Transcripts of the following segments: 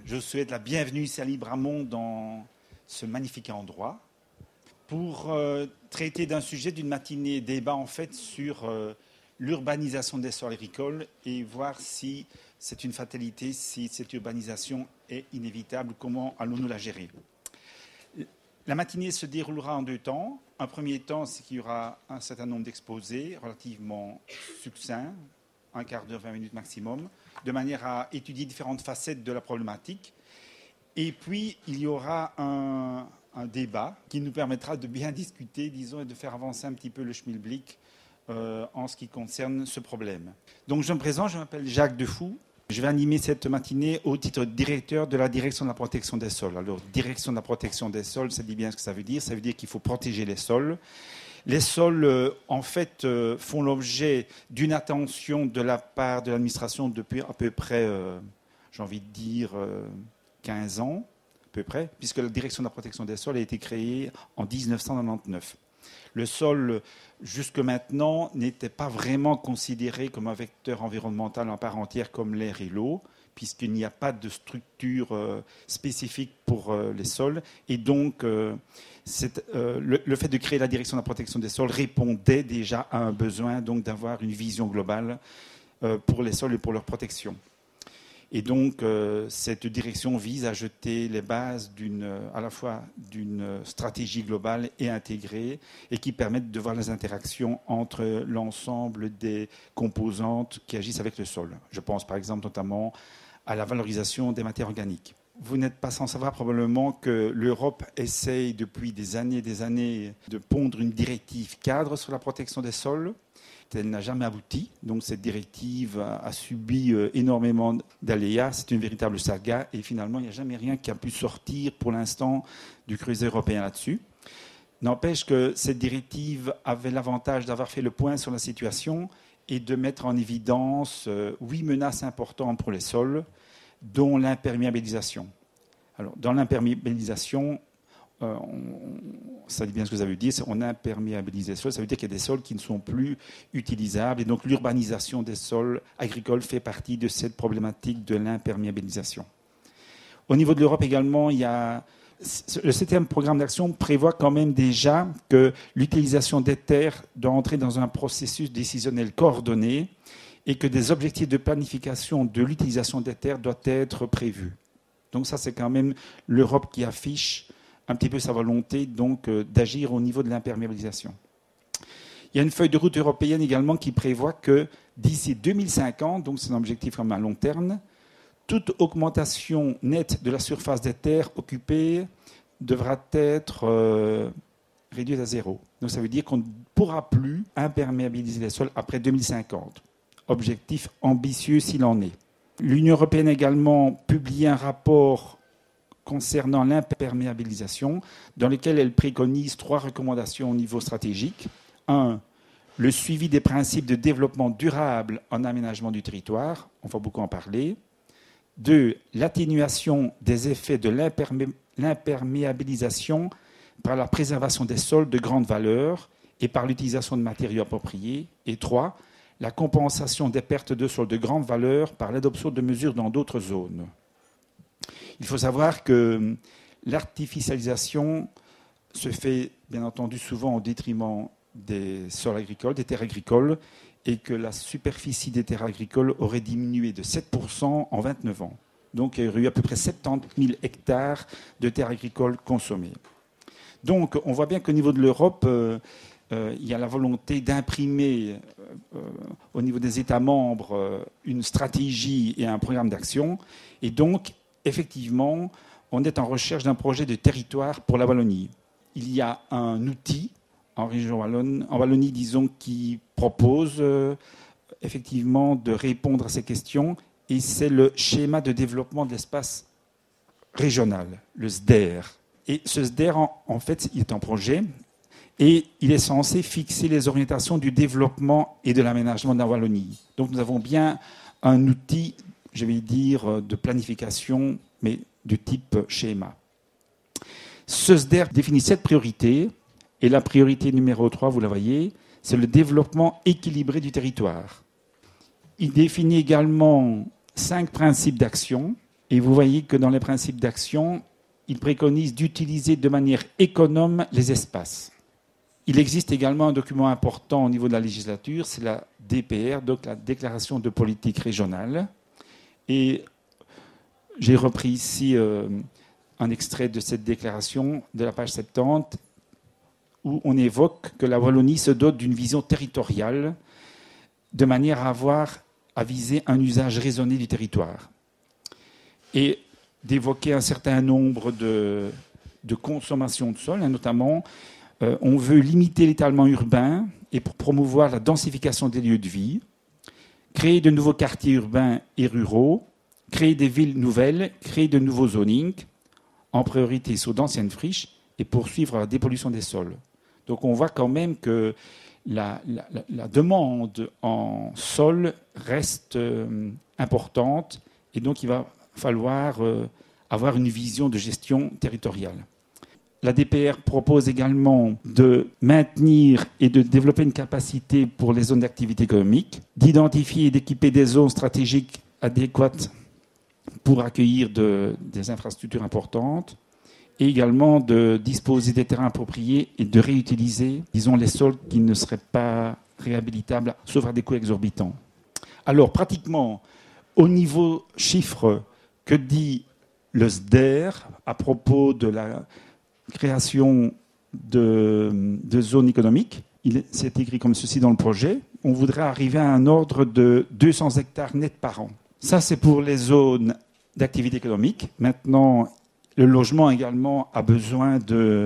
Je souhaite la bienvenue ici à Libramont dans ce magnifique endroit pour traiter d'un sujet d'une matinée débat en fait sur l'urbanisation des sols agricoles et voir si c'est une fatalité, si cette urbanisation est inévitable, comment allons-nous la gérer. La matinée se déroulera en deux temps. Un premier temps, c'est qu'il y aura un certain nombre d'exposés relativement succincts, un quart d'heure, 20 minutes maximum, de manière à étudier différentes facettes de la problématique. Et puis, il y aura un débat qui nous permettra de bien discuter, disons, et de faire avancer un petit peu le schmilblick en ce qui concerne ce problème. Donc, je me présente, je m'appelle Jacques Defou. Je vais animer cette matinée au titre de directeur de la direction de la protection des sols. Alors, direction de la protection des sols, ça dit bien ce que ça veut dire. Ça veut dire qu'il faut protéger les sols. Les sols, en fait, font l'objet d'une attention de la part de l'administration depuis à peu près, j'ai envie de dire, 15 ans, à peu près, puisque la direction de la protection des sols a été créée en 1999. Le sol, jusque maintenant, n'était pas vraiment considéré comme un vecteur environnemental en part entière comme l'air et l'eau, puisqu'il n'y a pas de structure spécifique pour les sols. Et donc, le fait de créer la direction de la protection des sols répondait déjà à un besoin donc, d'avoir une vision globale pour les sols et pour leur protection. Et donc, cette direction vise à jeter les bases à la fois d'une stratégie globale et intégrée et qui permettent de voir les interactions entre l'ensemble des composantes qui agissent avec le sol. Je pense par exemple notamment à la valorisation des matières organiques. Vous n'êtes pas sans savoir probablement que l'Europe essaye depuis des années de pondre une directive cadre sur la protection des sols. Elle n'a jamais abouti, donc cette directive a subi énormément d'aléas. C'est une véritable saga et finalement il n'y a jamais rien qui a pu sortir pour l'instant du creuset européen là-dessus. N'empêche que cette directive avait l'avantage d'avoir fait le point sur la situation et de mettre en évidence 8 menaces importantes pour les sols, dont l'imperméabilisation. Alors, dans l'imperméabilisation, ça dit bien ce que ça veut dire, on imperméabilise les sols, ça veut dire qu'il y a des sols qui ne sont plus utilisables et donc l'urbanisation des sols agricoles fait partie de cette problématique de l'imperméabilisation. Au niveau de l'Europe également, le 7e programme d'action prévoit quand même déjà que l'utilisation des terres doit entrer dans un processus décisionnel coordonné et que des objectifs de planification de l'utilisation des terres doivent être prévus. Donc ça, c'est quand même l'Europe qui affiche un petit peu sa volonté donc, d'agir au niveau de l'imperméabilisation. Il y a une feuille de route européenne également qui prévoit que d'ici 2050, donc c'est un objectif comme à long terme, toute augmentation nette de la surface des terres occupées devra être réduite à zéro. Donc ça veut dire qu'on ne pourra plus imperméabiliser les sols après 2050. Objectif ambitieux s'il en est. L'Union européenne a également publié un rapport concernant l'imperméabilisation, dans lequel elle préconise 3 recommandations au niveau stratégique. 1. Le suivi des principes de développement durable en aménagement du territoire, on va beaucoup en parler. 2. L'atténuation des effets de l'imperméabilisation par la préservation des sols de grande valeur et par l'utilisation de matériaux appropriés. Et 3. La compensation des pertes de sols de grande valeur par l'adoption de mesures dans d'autres zones. Il faut savoir que l'artificialisation se fait, bien entendu, souvent au détriment des sols agricoles, des terres agricoles, et que la superficie des terres agricoles aurait diminué de 7% en 29 ans. Donc, il y aurait eu à peu près 70 000 hectares de terres agricoles consommées. Donc, on voit bien qu'au niveau de l'Europe, il y a la volonté d'imprimer au niveau des États membres une stratégie et un programme d'action, et donc, effectivement, on est en recherche d'un projet de territoire pour la Wallonie. Il y a un outil en région Wallonne, en Wallonie, disons, qui propose effectivement de répondre à ces questions, et c'est le schéma de développement de l'espace régional, le SDER. Et ce SDER, en fait, il est un projet, et il est censé fixer les orientations du développement et de l'aménagement de la Wallonie. Donc nous avons bien un outil, je vais dire, de planification, mais du type schéma. Ce SDER définit 7 priorités, et la priorité numéro 3, vous la voyez, c'est le développement équilibré du territoire. Il définit également 5 principes d'action, Et vous voyez que dans les principes d'action, il préconise d'utiliser de manière économe les espaces. Il existe également un document important au niveau de la législature, c'est la DPR, donc la Déclaration de politique régionale. Et j'ai repris ici un extrait de cette déclaration de la page 70, où on évoque que la Wallonie se dote d'une vision territoriale de manière à viser un usage raisonné du territoire. Et d'évoquer un certain nombre de consommations de sol, notamment on veut limiter l'étalement urbain et pour promouvoir la densification des lieux de vie, créer de nouveaux quartiers urbains et ruraux, créer des villes nouvelles, créer de nouveaux zonings, en priorité sur d'anciennes friches, et poursuivre la dépollution des sols. Donc on voit quand même que la demande en sol reste importante, et donc il va falloir avoir une vision de gestion territoriale. La DPR propose également de maintenir et de développer une capacité pour les zones d'activité économique, d'identifier et d'équiper des zones stratégiques adéquates pour accueillir des infrastructures importantes, et également de disposer des terrains appropriés et de réutiliser, disons, les sols qui ne seraient pas réhabilitables, sauf à des coûts exorbitants. Alors, pratiquement, au niveau chiffre, que dit le SDER à propos de la création de zones économiques? C'est écrit comme ceci dans le projet. On voudrait arriver à un ordre de 200 hectares nets par an. Ça, c'est pour les zones d'activité économique. Maintenant, le logement également a besoin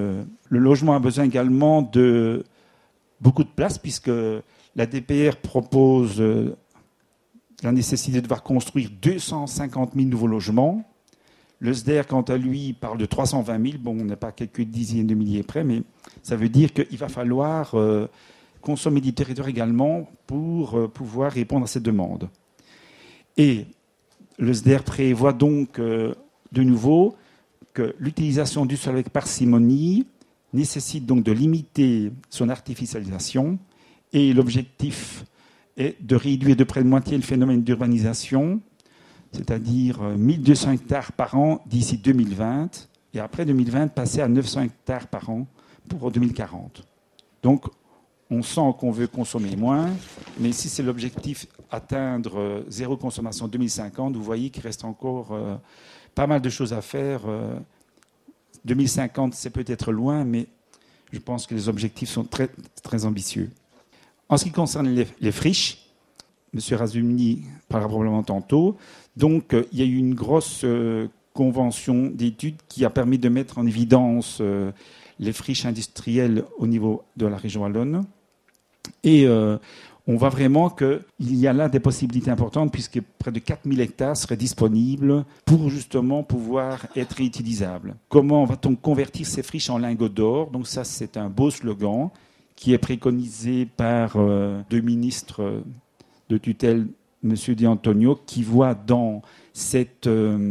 également de beaucoup de place, puisque la DPR propose la nécessité de devoir construire 250 000 nouveaux logements. Le SDER, quant à lui, parle de 320 000. Bon, on n'a pas quelques dizaines de milliers près, mais ça veut dire qu'il va falloir consommer du territoire également pour pouvoir répondre à cette demande. Et le SDER prévoit donc de nouveau que l'utilisation du sol avec parcimonie nécessite donc de limiter son artificialisation, et l'objectif est de réduire de près de moitié le phénomène d'urbanisation, c'est-à-dire 1200 hectares par an d'ici 2020, et après 2020, passer à 900 hectares par an pour 2040. Donc, on sent qu'on veut consommer moins, mais si c'est l'objectif atteindre zéro consommation en 2050, vous voyez qu'il reste encore pas mal de choses à faire. 2050, c'est peut-être loin, mais je pense que les objectifs sont très, très ambitieux. En ce qui concerne les friches, M. Razumny parlera probablement tantôt. Donc, il y a eu une grosse convention d'études qui a permis de mettre en évidence les friches industrielles au niveau de la région wallonne. Et on voit vraiment qu'il y a là des possibilités importantes, puisque près de 4000 hectares seraient disponibles pour justement pouvoir être réutilisables. Comment va-t-on convertir ces friches en lingots d'or? Donc ça, c'est un beau slogan qui est préconisé par deux ministres de tutelle, M. Di Antonio, qui voit dans cette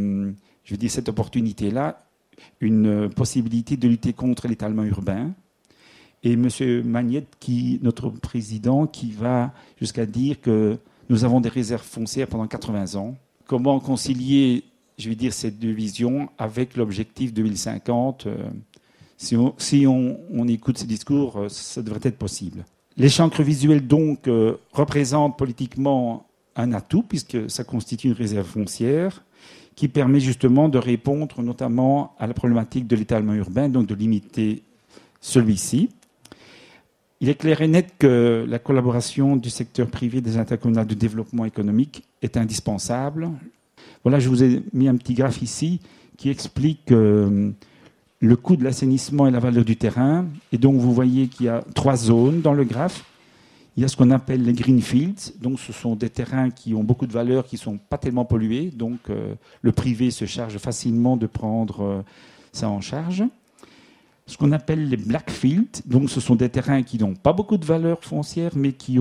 opportunité-là une possibilité de lutter contre l'étalement urbain. Et M. Magnette, notre président, qui va jusqu'à dire que nous avons des réserves foncières pendant 80 ans. Comment concilier, cette deux visions avec l'objectif 2050 Si on écoute ces discours, ça devrait être possible. Les chancres visuels, donc, représentent politiquement un atout, puisque ça constitue une réserve foncière qui permet justement de répondre notamment à la problématique de l'étalement urbain, donc de limiter celui-ci. Il est clair et net que la collaboration du secteur privé des intercommunales de développement économique est indispensable. Voilà, je vous ai mis un petit graphe ici qui explique le coût de l'assainissement et la valeur du terrain. Et donc, vous voyez qu'il y a 3 zones dans le graphe. Il y a ce qu'on appelle les greenfields. Donc, ce sont des terrains qui ont beaucoup de valeur, qui ne sont pas tellement pollués. Donc, le privé se charge facilement de prendre ça en charge. Ce qu'on appelle les blackfields. Donc, ce sont des terrains qui n'ont pas beaucoup de valeur foncière, mais qui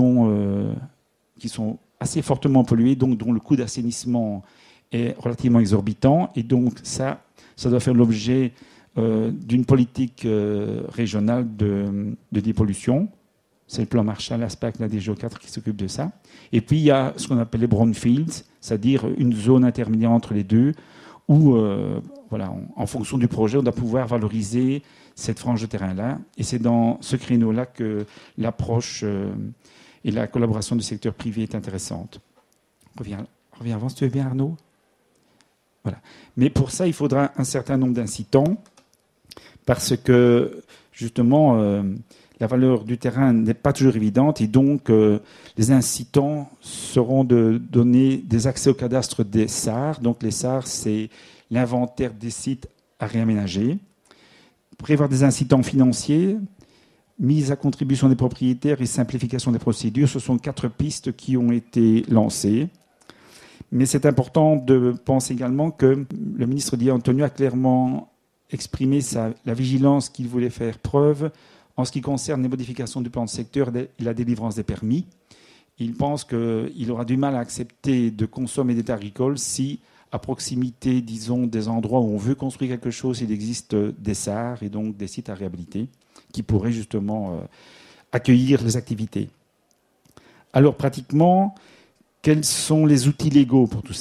sont assez fortement pollués, donc dont le coût d'assainissement est relativement exorbitant. Et donc, ça doit faire l'objet d'une politique régionale de dépollution. C'est le plan Marshall, l'ASPAC, la DGO4 qui s'occupe de ça. Et puis, il y a ce qu'on appelle les brownfields, c'est-à-dire une zone intermédiaire entre les deux, où, voilà, en fonction du projet, on doit pouvoir valoriser cette frange de terrain-là. Et c'est dans ce créneau-là que l'approche et la collaboration du secteur privé est intéressante. Reviens avant, si tu veux bien, Arnaud. Voilà. Mais pour ça, il faudra un certain nombre d'incitants, parce que, justement, la valeur du terrain n'est pas toujours évidente, et donc les incitants seront de donner des accès au cadastre des SAR. Donc les SAR, c'est l'inventaire des sites à réaménager. Prévoir des incitants financiers, mise à contribution des propriétaires et simplification des procédures. Ce sont 4 pistes qui ont été lancées. Mais c'est important de penser également que le ministre Di Antonio a clairement exprimé la vigilance qu'il voulait faire preuve en ce qui concerne les modifications du plan de secteur et la délivrance des permis. Il pense qu'il aura du mal à accepter de consommer des terres agricoles si, à proximité, disons, des endroits où on veut construire quelque chose, il existe des SAR et donc des sites à réhabiliter qui pourraient justement accueillir les activités. Alors, pratiquement, quels sont les outils légaux pour tout ça ?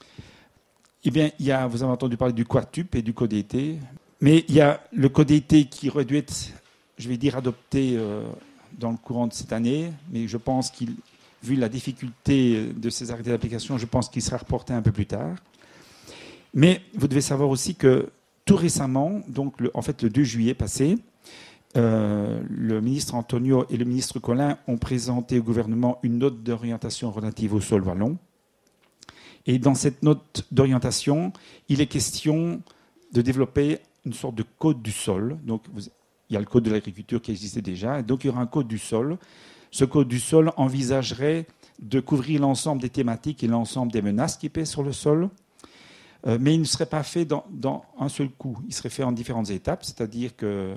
Eh bien, vous avez entendu parler du Quatup et du Code été, mais il y a le Code été qui aurait dû être, je vais dire, adopté dans le courant de cette année, mais je pense vu la difficulté de ces arrêtés d'application, je pense qu'il sera reporté un peu plus tard. Mais vous devez savoir aussi que tout récemment, donc le 2 juillet passé, le ministre Antonio et le ministre Colin ont présenté au gouvernement une note d'orientation relative au sol wallon. Et dans cette note d'orientation, il est question de développer une sorte de code du sol. Donc, il y a le code de l'agriculture qui existait déjà, et donc il y aura un code du sol. Ce code du sol envisagerait de couvrir l'ensemble des thématiques et l'ensemble des menaces qui pèsent sur le sol, mais il ne serait pas fait dans un seul coup. Il serait fait en différentes étapes, c'est-à-dire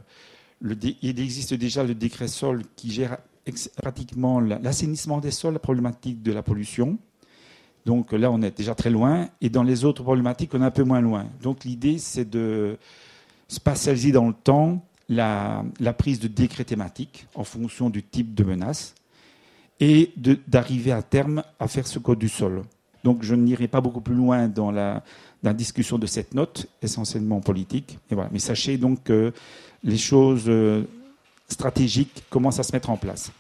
qu'il existe déjà le décret sol qui gère pratiquement l'assainissement des sols, la problématique de la pollution. Donc là, on est déjà très loin, et dans les autres problématiques, on est un peu moins loin. Donc l'idée, c'est de spatialiser dans le temps la prise de décrets thématiques en fonction du type de menace et d'arriver à terme à faire ce code du sol. Donc je n'irai pas beaucoup plus loin dans la discussion de cette note, essentiellement politique. Et voilà. Mais sachez donc que les choses stratégiques commencent à se mettre en place.